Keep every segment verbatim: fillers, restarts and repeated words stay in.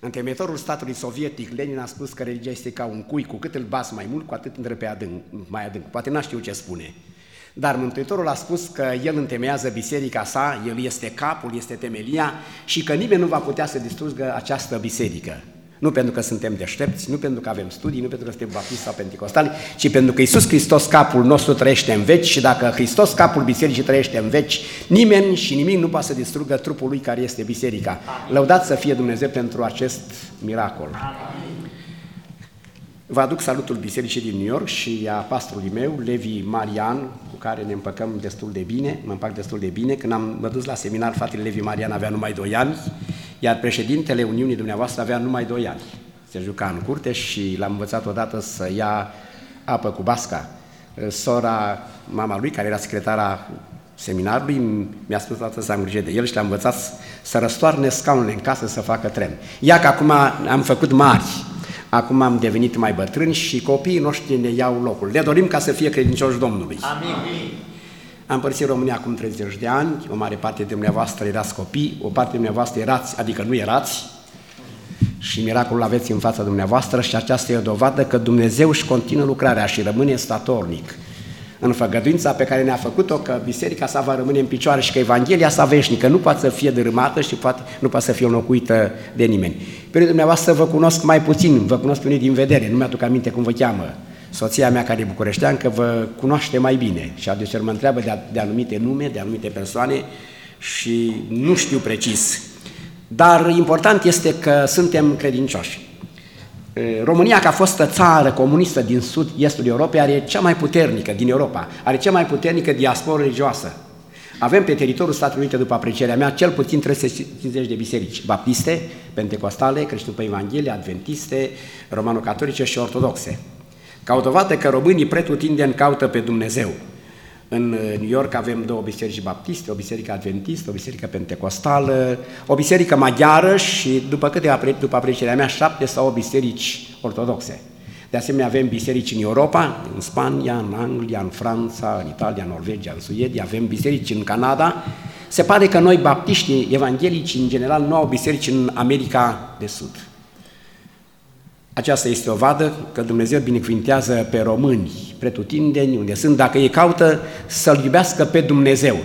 Întemeitorul statului sovietic, Lenin, a spus că religia este ca un cui, cu cât îl bați mai mult, cu atât intră pe adânc, mai adânc. Poate n-a știut ce spune. Dar Mântuitorul a spus că el întemeiază biserica sa, el este capul, este temelia și că nimeni nu va putea să distrugă această biserică. Nu pentru că suntem deștepți, nu pentru că avem studii, nu pentru că suntem baptisti sau penticostali, ci pentru că Iisus Hristos, capul nostru, trăiește în veci și dacă Hristos, capul bisericii, trăiește în veci, nimeni și nimic nu poate să distrugă trupul lui care este biserica. Lăudați să fie Dumnezeu pentru acest miracol. Vă aduc salutul bisericii din New York și a pastorului meu, Levi Marian, cu care ne împăcăm destul de bine, mă împac destul de bine. Când am mă dus la seminar, fratele Levi Marian avea numai doi ani, iar președintele Uniunii dumneavoastră avea numai doi ani. Se juca în curte și l-am învățat odată să ia apă cu basca. Sora, mama lui, care era secretara seminarului, mi-a spus toată să am grijă de el și l-am învățat să răstoarne scaunele în casă să facă tren. Ia că acum am făcut mari, acum am devenit mai bătrâni și copiii noștri ne iau locul. Le dorim ca să fie credincioși Domnului. Amin. Am părăsit România acum treizeci de ani, o mare parte de dumneavoastră erați copii, o parte de dumneavoastră erați, adică nu erați, și miracolul aveți în fața dumneavoastră și aceasta e o dovadă că Dumnezeu își continuă lucrarea și rămâne statornic în făgăduința pe care ne-a făcut-o, că biserica sa va rămâne în picioare și că Evanghelia sa veșnică nu poate să fie dărâmată și poate, nu poate să fie înlocuită de nimeni. Pe unii dumneavoastră vă cunosc mai puțin, vă cunosc pe unii din vedere, nu mi-aduc aminte cum vă cheamă. Soția mea, care e bucureșteancă, vă cunoaște mai bine și adeseori mă întreabă de, de anumite nume, de anumite persoane și nu știu precis. Dar important este că suntem credincioși. România, ca fostă țară comunistă din sud-estul Europei, are cea mai puternică din Europa, are cea mai puternică diasporă religioasă. Avem pe teritoriul Statelor Unite, după aprecierea mea, cel puțin trei sute cincizeci de biserici, baptiste, pentecostale, creștini pe Evanghelie, adventiste, romano-catolice și ortodoxe. Ca o dovadă că românii pretutindeni caută pe Dumnezeu. În New York avem două biserici baptiste, o biserică adventistă, o biserică pentecostală, o biserică maghiară și, după câte, după aprecierea mea, șapte sau opt biserici ortodoxe. De asemenea, avem biserici în Europa, în Spania, în Anglia, în Franța, în Italia, în Norvegia, în Suedia, avem biserici în Canada. Se pare că noi, baptiștii evanghelici, în general, nu au biserici în America de Sud. Aceasta este o vadă că Dumnezeu binecuvintează pe români, pretutindeni, unde sunt, dacă ei caută să-L iubească pe Dumnezeu.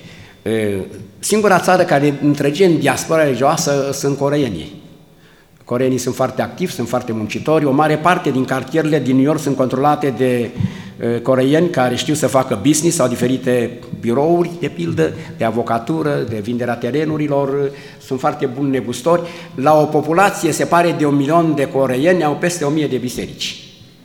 Singura țară care întrege în diaspora religioasă sunt coreenii. Coreenii sunt foarte activi, sunt foarte muncitori, o mare parte din cartierele din New York sunt controlate de coreeni care știu să facă business sau diferite birouri, de pildă, de avocatură, de vinderea terenurilor, sunt foarte buni negustori. La o populație, se pare, de un milion de coreeni, au peste o mie de biserici.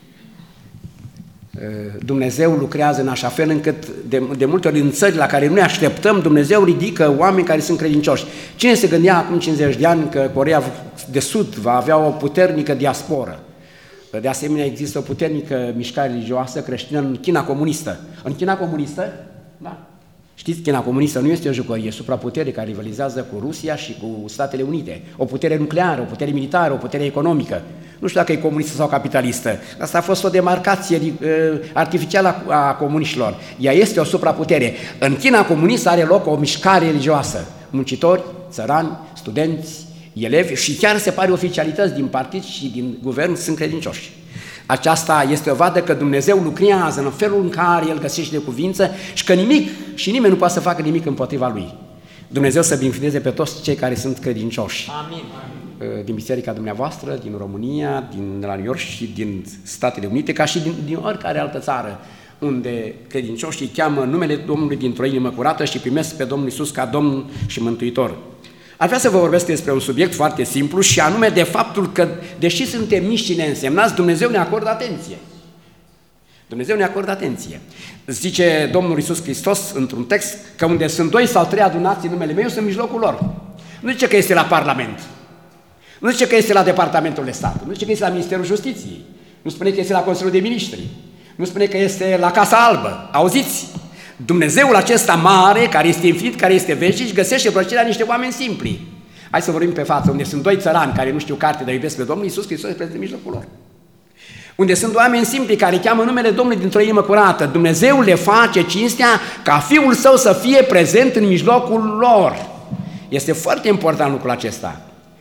Dumnezeu lucrează în așa fel încât de, de multe ori în țări la care nu ne așteptăm, Dumnezeu ridică oameni care sunt credincioși. Cine se gândea acum cincizeci de ani că Coreea de Sud va avea o puternică diasporă? De asemenea, există o puternică mișcare religioasă creștină în China comunistă. În China comunistă, da. Știți, China comunistă nu este o jucărie, e supraputere care rivalizează cu Rusia și cu Statele Unite. O putere nucleară, o putere militară, o putere economică. Nu știu dacă e comunistă sau capitalistă. Asta a fost o demarcație uh, artificială a, a comuniștilor. Ea este o supraputere. În China comunistă are loc o mișcare religioasă. Muncitori, țărani, studenți, elevi și chiar se pare oficialități din partid și din guvern sunt credincioși. Aceasta este o vadă că Dumnezeu lucrează în felul în care El găsește de cuvință și că nimic și nimeni nu poate să facă nimic împotriva Lui. Dumnezeu să binecuvânteze pe toți cei care sunt credincioși. Amin. Din biserica dumneavoastră, din România, din la New York și din Statele Unite, ca și din, din oricare altă țară, unde credincioșii cheamă numele Domnului dintr-o inimă curată și primesc pe Domnul Iisus ca Domn și Mântuitor. Ar vrea să vă vorbesc despre un subiect foarte simplu și anume de faptul că, deși suntem mici și neînsemnați, Dumnezeu ne acordă atenție. Dumnezeu ne acordă atenție. Zice Domnul Iisus Hristos într-un text că unde sunt doi sau trei adunați în numele meu, eu sunt în mijlocul lor. Nu zice că este la Parlament, nu zice că este la Departamentul de Stat, nu zice că este la Ministerul Justiției, nu spune că este la Consiliul de Ministri, nu spune că este la Casa Albă. Auziți? Dumnezeul acesta mare, care este infinit, care este veșnic, găsește plăcerea niște oameni simpli. Hai să vorbim pe față, unde sunt doi țărani care nu știu carte, dar iubesc pe Domnul, Iisus Hristos este prezent în mijlocul lor. Unde sunt oameni simpli care cheamă numele Domnului dintr-o inimă curată, Dumnezeu le face cinstea ca Fiul Său să fie prezent în mijlocul lor. Este foarte important lucrul acesta.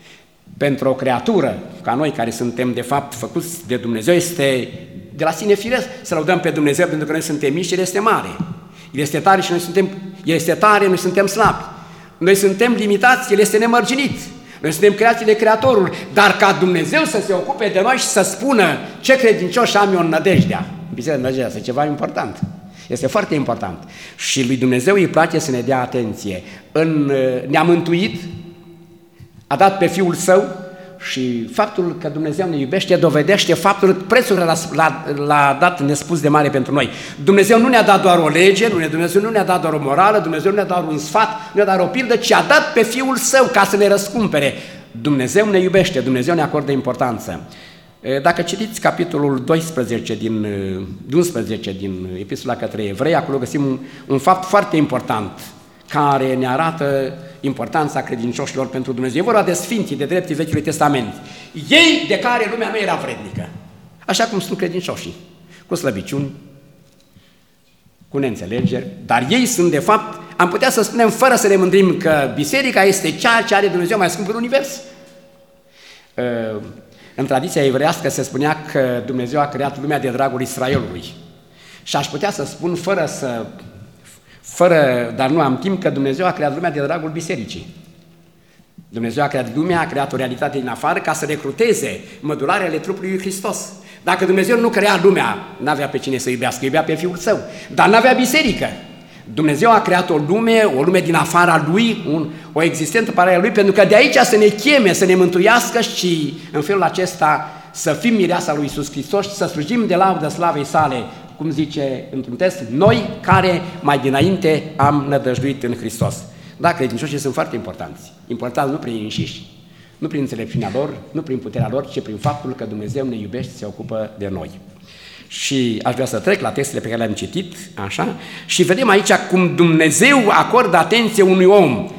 pentru o creatură ca noi, care suntem de fapt făcuți de Dumnezeu, este de la sine firesc să lăudăm pe Dumnezeu, pentru că noi suntem mici și El este mare. El este tare și noi suntem, El este tare, noi suntem slabi. Noi suntem limitați, El este nemărginit. Noi suntem creațiile Creatorului, dar ca Dumnezeu să se ocupe de noi și să spună ce credincioși am eu în nădejdea. Biserica nădejdea este ceva important. Este foarte important. Și lui Dumnezeu îi place să ne dea atenție. În, ne-a mântuit, a dat pe Fiul Său și faptul că Dumnezeu ne iubește dovedește faptul că prețul l-a, l-a dat nespus de mare pentru noi. Dumnezeu nu ne-a dat doar o lege, Dumnezeu nu ne-a dat doar o morală, Dumnezeu nu ne-a dat doar un sfat, nu ne-a dat o pildă, ci a dat pe Fiul Său ca să ne răscumpere. Dumnezeu ne iubește, Dumnezeu ne acordă importanță. Dacă citiți capitolul doisprezece din, unsprezece din Epistola către Evrei, acolo găsim un, un fapt foarte important care ne arată importanța credincioșilor pentru Dumnezeu. E vorba de sfinții, de dreptii Vechiului Testament. Ei de care lumea nu era vrednică. Așa cum sunt credincioșii, cu slăbiciuni, cu neînțelegeri, dar ei sunt de fapt, am putea să spunem fără să ne mândrim, că biserica este ceea ce are Dumnezeu mai scump în univers. În tradiția evreiască se spunea că Dumnezeu a creat lumea de dragul Israelului. Și aș putea să spun fără să Fără, dar nu am timp, că Dumnezeu a creat lumea de dragul bisericii. Dumnezeu a creat lumea, a creat o realitate din afară ca să recruteze mădularele trupului lui Hristos. Dacă Dumnezeu nu crea lumea, n-avea pe cine să iubească, iubea pe Fiul Său, dar n-avea biserică. Dumnezeu a creat o lume, o lume din afara Lui, un, o existență paralelă Lui, pentru că de aici să ne cheme, să ne mântuiască și în felul acesta să fim mireasa lui Iisus Hristos și să slujim de laudă slavei Sale, cum zice într-un text, noi care mai dinainte am nădăjduit în Hristos. Da, credincioșii sunt foarte importanți. Importanți nu prin ei înșiși, nu prin înțelepciunea lor, nu prin puterea lor, ci prin faptul că Dumnezeu ne iubește și se ocupă de noi. Și aș vrea să trec la textele pe care le-am citit, așa, și vedem aici cum Dumnezeu acordă atenție unui om.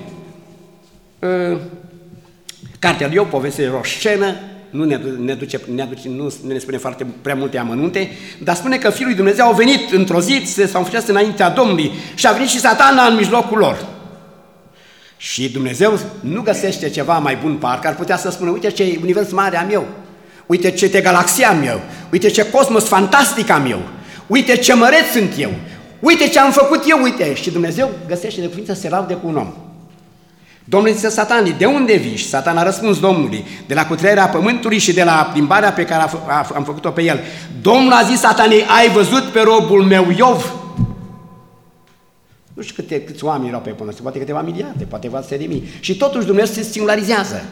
Cartea lui Iov povestește o scenă, nu ne, ne, duce, ne, aduce, nu ne spune foarte prea multe amănunte, dar spune că Fiul lui Dumnezeu a venit într-o zi, s-a înfășat înaintea Domnului și a venit și Satana în mijlocul lor. Și Dumnezeu nu găsește ceva mai bun, parcă ar putea să spună, uite ce univers mare am eu, uite ce galaxie am eu, uite ce cosmos fantastic am eu, uite ce măreț sunt eu, uite ce am făcut eu, uite. Și Dumnezeu găsește de cuvință să se laude cu un om. Domnul zice Satanului, de unde vii? Și Satan a răspuns Domnului, de la cutreierea pământului și de la plimbarea pe care am făcut-o pe el. Domnul a zis Satanei, ai văzut pe robul meu Iov? Nu știu câte, câți oameni erau pe pământ, poate câteva miliarde, poate vaste de mii. Și totuși Dumnezeu se singularizează.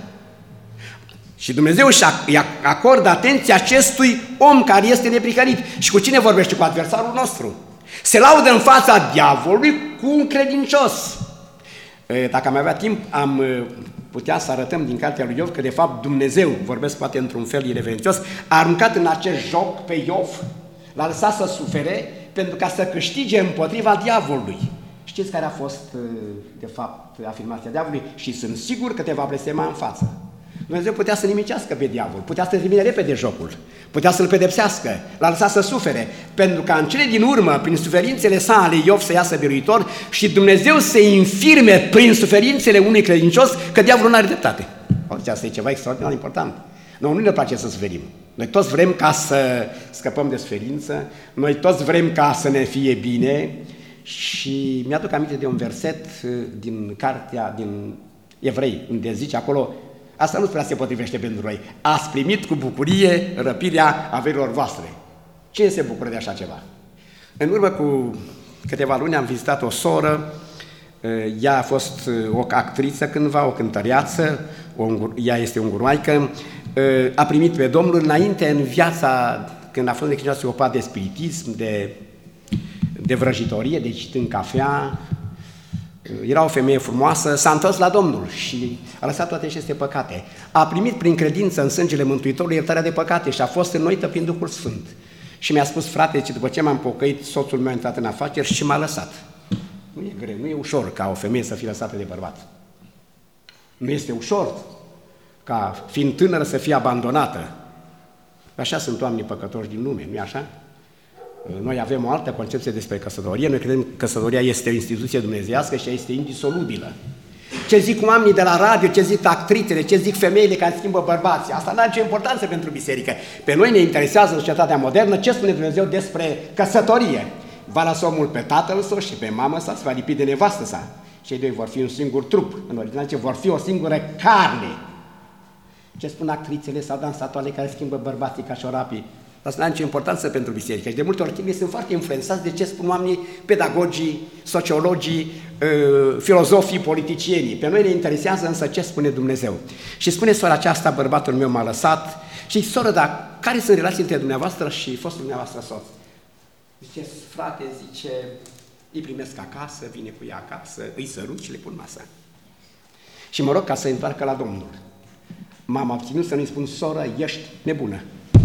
Și Dumnezeu își acordă atenție acestui om care este neprihănit. Și cu cine vorbește? Cu adversarul nostru. Se laudă în fața diavolului cu un credincios. Dacă am avea timp, am putea să arătăm din cartea lui Iov că de fapt Dumnezeu, vorbesc poate într-un fel ireverențios, a aruncat în acest joc pe Iov, l-a lăsat să sufere pentru ca să câștige împotriva diavolului. Știți care a fost de fapt afirmația diavolului? Și sunt sigur că te va blestema în față. Dumnezeu putea să nimicească pe diavol, putea să termine repede jocul, putea să-l pedepsească, l-a lăsat să sufere, pentru că în cele din urmă, prin suferințele sale, Iov să iasă biruitor și Dumnezeu să infirme prin suferințele unui credincios că diavolul nu are dreptate. Asta este ceva extraordinar important. Noi nu ne place să suferim. Noi toți vrem ca să scăpăm de suferință, noi toți vrem ca să ne fie bine și mi-aduc aminte de un verset din cartea din Evrei, unde zice acolo, asta nu prea se potrivește pentru noi. Ați primit cu bucurie răpirea averilor voastre. Cine se bucură de așa ceva? În urmă cu câteva luni am vizitat o soră, ea a fost o actriță cândva, o cântăreață, o, ea este unguroaică, a primit pe Domnul înainte în viața, când a fost necesar, se ocupa de spiritism, de, de vrăjitorie, de citit în cafea. Era o femeie frumoasă, s-a întors la Domnul și a lăsat toate aceste păcate. A primit prin credință în sângele Mântuitorului iertarea de păcate și a fost înnoită prin Duhul Sfânt. Și mi-a spus, frate, ce după ce m-am pocăit, soțul meu a intrat în afaceri și m-a lăsat. Nu e greu, nu e ușor ca o femeie să fie lăsată de bărbat. Nu este ușor ca, fiind tânără, să fie abandonată. Așa sunt oamenii păcătoși din lume, nu-i așa? Noi avem o altă concepție despre căsătorie, noi credem că căsătoria este o instituție dumnezeiască și ea este indisolubilă. ce zic oamenii de la radio, ce zic actrițele, ce zic femeile care schimbă bărbații. Asta nu are nicio importanță pentru biserică. Pe noi ne interesează societatea modernă, ce spune Dumnezeu despre căsătorie. Va lăsa omul pe tatăl său și pe mamă sa, se va lipi de nevastă sa. Cei doi vor fi un singur trup. În original ce vor fi o singură carne. Ce spun actrițele sau dansatoarele care schimbă bărbații ca șorapii? Asta nu are nicio importanță pentru biserică. Și de multe ori tinerii sunt foarte influențați de ce spun oamenii, pedagogii, sociologii, filozofii, politicienii. Pe noi ne interesează însă ce spune Dumnezeu. Și spune sora aceasta, bărbatul meu m-a lăsat. Și soră, dar care sunt relații între dumneavoastră și fostul dumneavoastră soț? Zice, frate, zice, îi primesc acasă, vine cu ea acasă, îi sărut și le pun masă. Și mă rog ca să se întoarcă la Domnul. M-am abținut să nu-i spun, soră, ești nebună.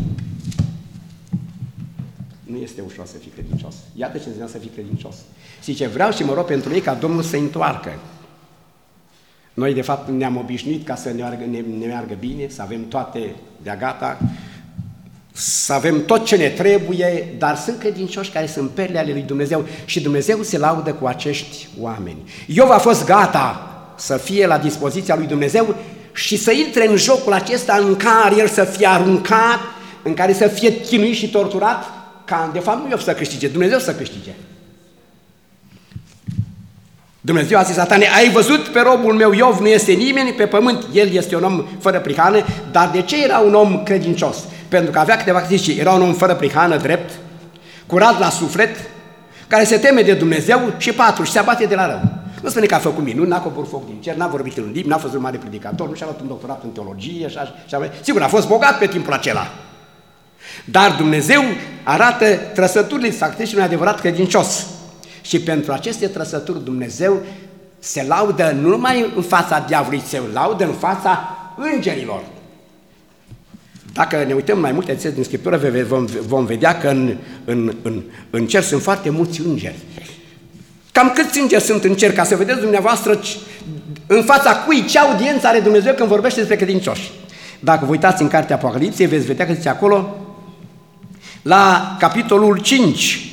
Nu este ușor să fii credincios. Iată ce înseamnă să fii credincios. Zice, vreau și mă rog pentru ei ca Domnul să-i întoarcă. Noi, de fapt, ne-am obișnuit ca să ne meargă, ne, ne meargă bine, să avem toate de-a gata, să avem tot ce ne trebuie, dar sunt credincioși care sunt perle ale lui Dumnezeu și Dumnezeu se laudă cu acești oameni. Iov a fost gata să fie la dispoziția lui Dumnezeu și să intre în jocul acesta în care el să fie aruncat, în care să fie chinuit și torturat, ca de fapt nu Iov să câștige, Dumnezeu să câștige. Dumnezeu a zis Satane, ai văzut pe robul meu Iov, nu este nimeni pe pământ, el este un om fără prihană, dar de ce era un om credincios? Pentru că avea câteva caracteristici, era un om fără prihană, drept, curat la suflet, care se teme de Dumnezeu și patru, și se abate de la rău. Nu spune că a făcut minuni, n-a coborât foc din cer, n-a vorbit în limbi, n-a fost un mare predicator, nu și-a luat un doctorat în teologie, și așa, sigur, a fost bogat pe timpul acela. Dar Dumnezeu arată trăsăturile caracteristicii unui adevărat credincios. Și pentru aceste trăsături Dumnezeu se laudă nu numai în fața diavolului, se laudă în fața îngerilor. Dacă ne uităm mai multe țări din Scriptură, vom, vom vedea că în, în, în, în cer sunt foarte mulți îngeri. Cam câți îngeri sunt în cer, ca să vedeți dumneavoastră în fața cui, ce audiență are Dumnezeu când vorbește despre credincioși. Dacă vă uitați în cartea Apocalipsei, veți vedea că zice acolo, la capitolul cinci,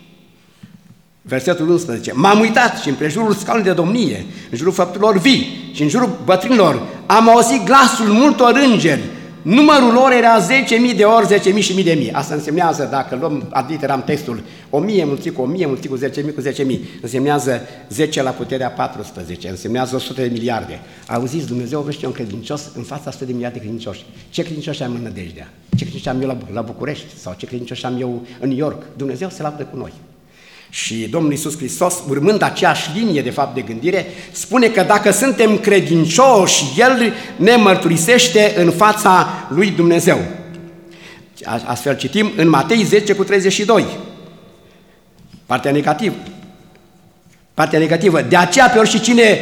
versetul unsprezece, m-am uitat și împrejurul scaunului de domnie, în jurul făpturilor vii și în jurul bătrânilor, am auzit glasul multor îngeri, numărul lor era zece mii de ori, zece mii și mii de mii. Asta însemnează, dacă luăm, adliteram textul, o mie mulțit cu o mie, mulțit cu zece mii, cu zece mii, însemnează zece la puterea paisprezece, însemnează o sută de miliarde. Auziți, Dumnezeu vrește un credincios în fața o sută de miliarde de credincioși. Ce credincioși am în Nădejdea? Ce credincioși am eu la, la București? Sau ce credincioși am eu în New York? Dumnezeu se laudă cu noi. Și Domnul Iisus Hristos, urmând aceeași linie de fapt de gândire, spune că dacă suntem credincioși, El ne mărturisește în fața lui Dumnezeu. Astfel citim în Matei zece cu treizeci și doi. Partea negativă. Partea negativă. De aceea pe oricine,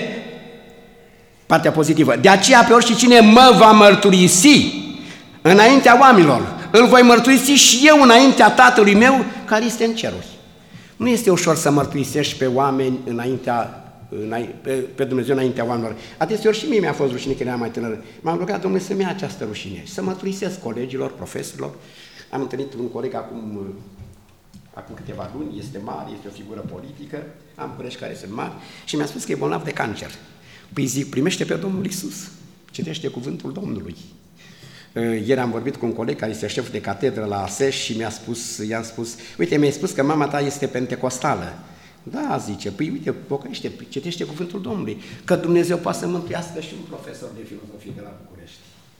partea pozitivă, de aceea pe oricine mă va mărturisi înaintea oamenilor, îl voi mărturisi și eu înaintea Tatălui meu care este în ceruri. Nu este ușor să mărturisești pe oameni înaintea, pe, pe Dumnezeu înaintea oamenilor. Adeseori și mie mi-a fost rușine când eram mai tânăr. M-am rugat Domnule să-mi ia această rușine și să mărturisesc colegilor, profesorilor. Am întâlnit un coleg acum, acum câteva luni, este mare, este o figură politică, am colegi care sunt mari și mi-a spus că e bolnav de cancer. Păi zic, primește pe Domnul Iisus, citește cuvântul Domnului. Ieri am vorbit cu un coleg care este șef de catedră la A S E S și mi-a spus, i-am spus, uite, mi-ai spus că mama ta este pentecostală. Da, zice, păi uite, pocăiește, citește cuvântul Domnului, că Dumnezeu poate să mântuiască și un profesor de filozofie de la București.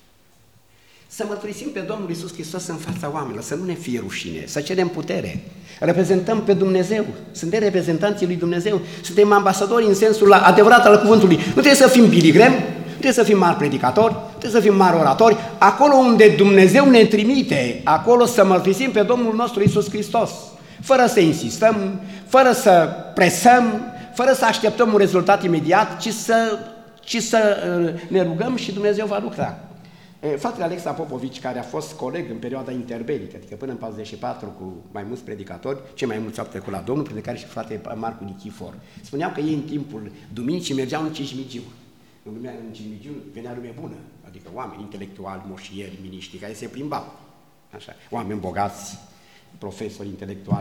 Să mărturisim pe Domnul Iisus Hristos în fața oamenilor, să nu ne fie rușine, să cerem putere. Reprezentăm pe Dumnezeu, suntem reprezentanții lui Dumnezeu, suntem ambasadori în sensul adevărat al cuvântului. Nu trebuie să fim biligremi, trebuie să fim mari predicatori, trebuie să fim mari oratori, acolo unde Dumnezeu ne trimite, acolo să mărturisim pe Domnul nostru Iisus Hristos, fără să insistăm, fără să presăm, fără să așteptăm un rezultat imediat, ci să, ci să ne rugăm și Dumnezeu va lucra. Fratele Alexa Popovici, care a fost coleg în perioada interbelică, adică până în patruzeci și patru cu mai mulți predicatori, cei mai mulți au trecut la Domnul, printre care și fratele Marcu Nichifor, spuneau că ei în timpul duminicii mergeau în Cismigiu. În, lumea, în Cismigiu venea lume bună, adică oameni intelectuali, moșieri, miniștri, care se plimbau, așa, oameni bogați, profesori intelectuali.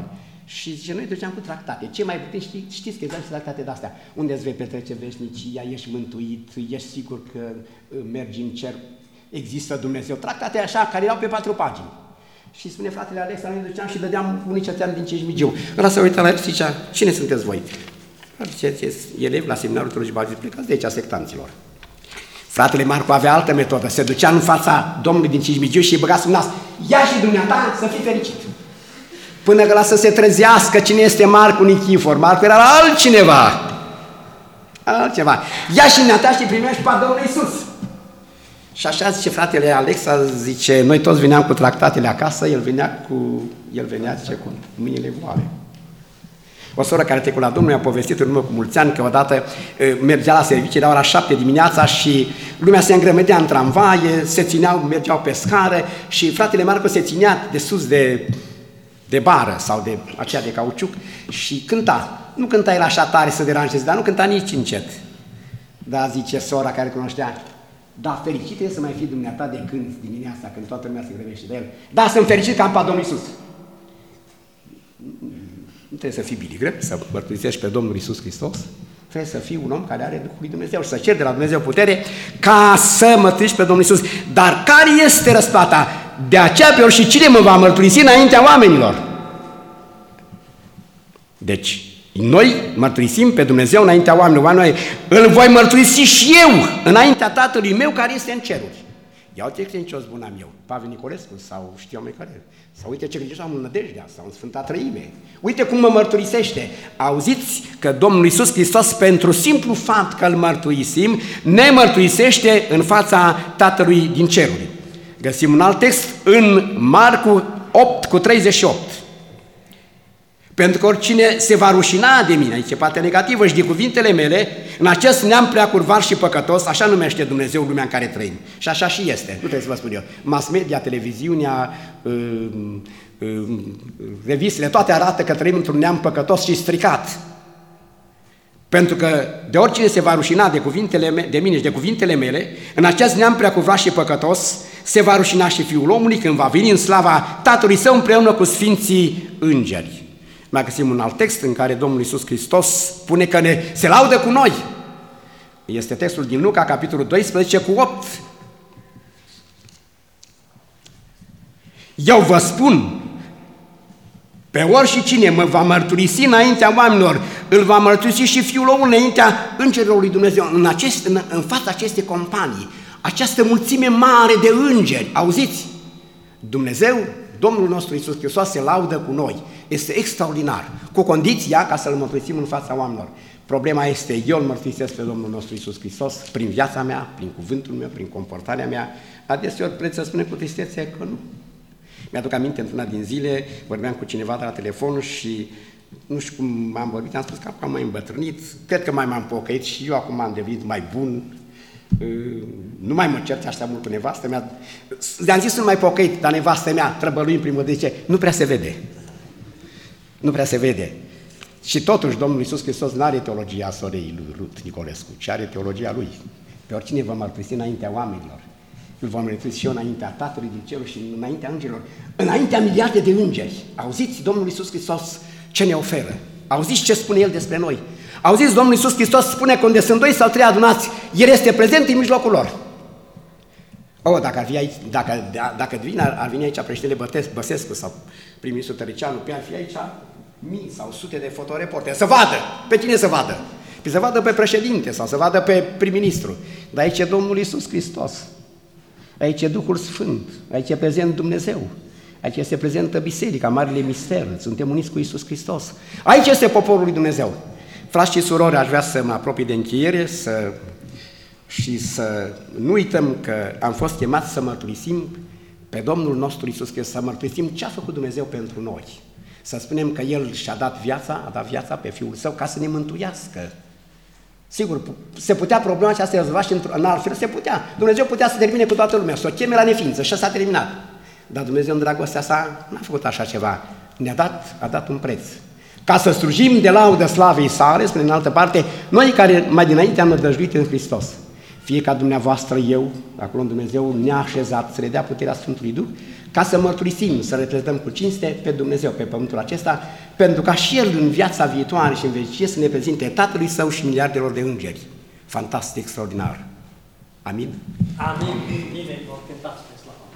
Și zice, noi duceam cu tractate. Ce mai putem ști? Știți că există tractate de-astea. Unde îți vei petrece veșnicia, ești mântuit, ești sigur că mergi în cer, există Dumnezeu. Tractate așa, care erau pe patru pagini. Și spune fratele Alexa, noi duceam și dădeam unii cetățeni din Cismigiu. Ăla se uita la el și zicea, cine sunteți voi? Ziceți, elevi la seminarul Teologiei Baptiste, plecați de aici, sectanților. Fratele Marcu avea altă metodă, se ducea în fața Domnului din Cismigiu și îi băga sub nas. Ia și dumneata să fii fericit. Până că la să se trezească cine este Marcu Nichifor. Marcu era altcineva. Altceva. Ia și dumneata și primești pe Domnul Iisus. Și așa zice fratele Alexa, zice, noi toți veneam cu tractatele acasă, el venea cu, el venea, zice, cu mâinile goale. O soră care trecut la Domnul mi-a povestit în urmă cu mulți ani că odată mergea la serviciu, era ora șapte dimineața și lumea se îngrămădea în tramvaie, se țineau, mergeau pe scară și fratele Marcu se ținea de sus de, de bară sau de aceea de cauciuc și cânta. Nu cânta el așa tare să deranjeze, dar nu cânta nici încet. Da, zice sora care cunoștea, da, fericit e să mai fii dumneata de când dimineața, când toată lumea se grăbește de el. Da, sunt fericit că am pe Domnul Iisus. Nu trebuie să fii biligrep, să mărturisești pe Domnul Iisus Hristos, trebuie să fii un om care are Duhul lui Dumnezeu și să ceri de la Dumnezeu putere ca să mărturisești pe Domnul Iisus. Dar care este răsplata? De aceea pe ori și cine mă va mărturisi înaintea oamenilor? Deci, noi mărturisim pe Dumnezeu înaintea oamenilor. Noi îl voi mărturisi și eu înaintea Tatălui meu care este în ceruri. Ia uite ce credincios bun am eu, Pavel Nicolescu sau știu eu mai care. Sau uite ce credincios am în Nădejdea sau în Sfânta Trăime. Uite cum mă mărturisește. Auziți că Domnul Iisus Hristos, pentru simplu fapt că îl mărturisim, ne mărturisește în fața Tatălui din ceruri. Găsim un alt text în Marcu opt cu treizeci și opt. Pentru că oricine se va rușina de mine, aici e partea negativă, și de cuvintele mele, în acest neam prea curvar și păcătos, așa numește Dumnezeu lumea în care trăim. Și așa și este, nu trebuie să vă spun eu. Mass media, televiziunea, uh, uh, revistele, toate arată că trăim într-un neam păcătos și stricat. Pentru că de oricine se va rușina de, cuvintele me- de mine și de cuvintele mele, în acest neam prea curvar și păcătos, se va rușina și Fiul omului când va veni în slava Tatălui Său împreună cu Sfinții Îngeri. Mai găsim un alt text în care Domnul Iisus Hristos spune că ne, se laudă cu noi. Este textul din Luca, capitolul doisprezece, cu opt. Eu vă spun, pe oricine cine mă va mărturisi înaintea oamenilor, îl va mărturisi și Fiul omului înaintea îngerilor lui Dumnezeu. În, acest, în, în fața acestei companii, această mulțime mare de îngeri, auziți? Dumnezeu, Domnul nostru Iisus Hristos se laudă cu noi. Este extraordinar, cu condiția ca să-L mărturisim în fața oamenilor. Problema este, eu îl mărturisesc pe Domnul nostru Iisus Hristos prin viața mea, prin cuvântul meu, prin comportarea mea. Adeseori preț să spune cu tristețe că nu. Mi-aduc aminte, într-una din zile, vorbeam cu cineva de la telefon și nu știu cum am vorbit, am spus că acum am mai îmbătrânit, cred că mai m-am pocăit și eu acum am devenit mai bun, nu mai mă cert așa mult cu nevastă mea. Le-am zis, nu mai pocăit, dar nevastă mea, trăbălui în primul de zice, nu prea se vede. Nu prea se vede. Și totuși Domnul Iisus Hristos nu are teologia sorei lui Rut Nicolescu, ci are teologia lui. Pe oricine vă mărturisi înaintea oamenilor, îl vom mărturisi și eu înaintea Tatălui din cerul și înaintea îngerilor, înaintea miliarde de îngeri. Auziți Domnul Iisus Hristos ce ne oferă? Auziți ce spune El despre noi? Auziți, Domnul Iisus Hristos spune că unde sunt doi sau trei adunați, El este prezent în mijlocul lor. Oh, dacă ar fi aici, dacă, dacă vine, ar veni aici președintele Băsescu sau prim-ministrul Tăricianu, pe ar fi aici mii sau sute de fotoreporteri, să vadă, pe cine să vadă? Păi să vadă pe președinte sau să vadă pe prim-ministru. Dar aici e Domnul Iisus Hristos, aici e Duhul Sfânt, aici e prezent Dumnezeu, aici este prezentă Biserica, Marile Mister, suntem uniți cu Iisus Hristos. Aici este poporul lui Dumnezeu. Frați și surori, aș vrea să mă apropii de încheiere să, și să nu uităm că am fost chemați să mărturisim pe Domnul nostru Iisus Hristos, să mărturisim ce a făcut Dumnezeu pentru noi. Să spunem că El și-a dat viața, a dat viața pe Fiul Său ca să ne mântuiască. Sigur, se putea problema aceasta să rezolva și în alt fel se putea. Dumnezeu putea să termine cu toată lumea, să o cheme la neființă și s-a terminat. Dar Dumnezeu în dragostea sa n-a făcut așa ceva. Ne-a dat, a dat un preț. Ca să slujim de laudă slavei sale, spune în altă parte, noi care mai dinainte am nădăjduit în Hristos. fie ca dumneavoastră eu, acolo în Dumnezeu ne-a așezat să le dea puterea Sfântului Duh, ca să mărturisim, să reprezentăm cu cinste pe Dumnezeu pe pământul acesta, pentru ca și El în viața viitoare și în vecie să ne prezinte Tatălui Său și miliardelor de îngeri. Fantastic, extraordinar. Amin? Amin. Bine, vor cânta spre slavă.